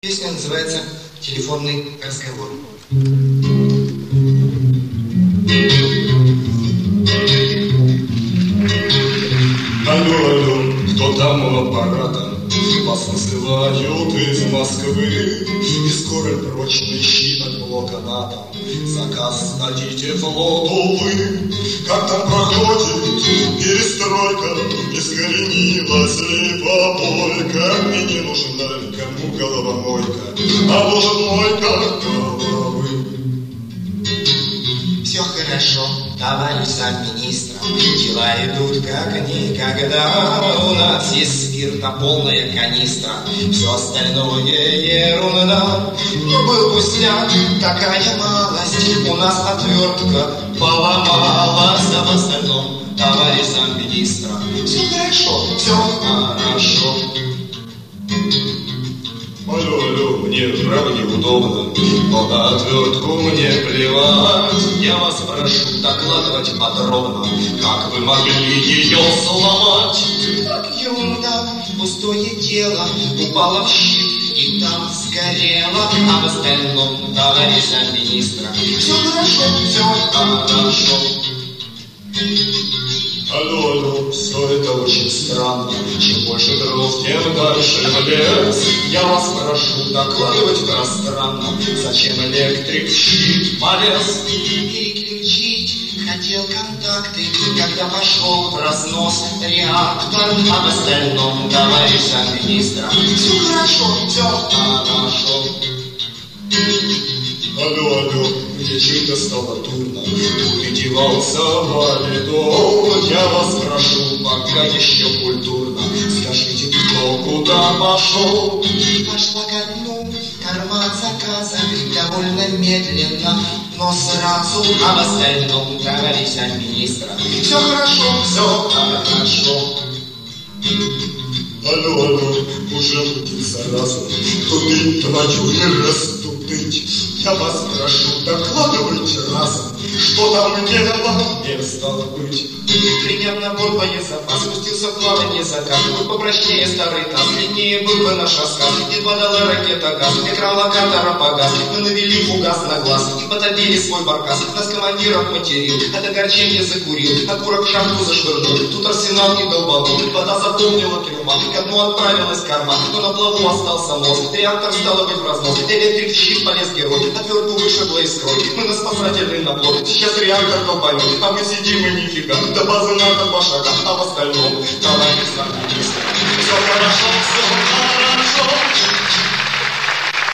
Песня называется «Телефонный разговор». Алло, алло, кто там у аппарата? Вас вызывают из Москвы, и скоро прочь ищи от блока НАТО. Заказ дадите флоту вы. Как там проходит перестройка? Искоренилась ли попойка? Мне не нужна кому головомойка, а может мойка головы. Все хорошо, товарищ замминистра, дела идут как никогда. У нас есть спирта полная канистра, все остальное ерунда. Ну был пустяк, такая малость, у нас отвертка поломалась. А в остальном, товарищ замминистра, все хорошо, все хорошо. Алло, алло, мне право неудобно, но на отвертку мне плевать. Я вас прошу докладывать подробно, как вы могли ее сломать. Так ерунда, пустое дело, упала в щит и там сгорела. А в остальном, товарищ замминистра, все хорошо, все хорошо. Алло, алло, все это очень странно. Чем больше дров, тем дальше в лес. Я вас прошу докладывать пространно, зачем электрик в щит полез. Переключить хотел контакты, когда пошел в разнос реактор. А в остальном, товарищ замминистра, все хорошо, все хорошо. Алло, алло, мне что-то стало дурно, увидевался валидол. Я вас прошу, пока еще культурно, скажите, кто куда пошел. Пошла ко дну корма заказа, довольно медленно, но сразу. А в остальном, товарищ замминистра, все хорошо, все хорошо. Алло, алло, уже будет зараза, тудыть твою не растудыть. Я вас прошу, докладывайте разом, что там не стало быть. Приняв набор боезапас, спустился в плавание заказ. Будь попрочнее старый таз, длиннее был бы наш рассказ. Где подала ракета газ, экран локатора погас. Мы навели фугас на глаз и потопили свой баркас. Нас командиров материл, от огорчения закурил, окурок в шахту зашвырнул. Тут арсенал не долбанул, вода заполнила трюма, ко дну отправилась корма, но на плаву остался мост. Реактор стало быть в разнос, электрик в щит полез герой, отвертку вышибла из крой. Мы на спасательный набор, сейчас реактор долбанет, а мы сидим и нифига. До базы надо 2 шага, а в остальном товарищ замминистра, все хорошо, все хорошо.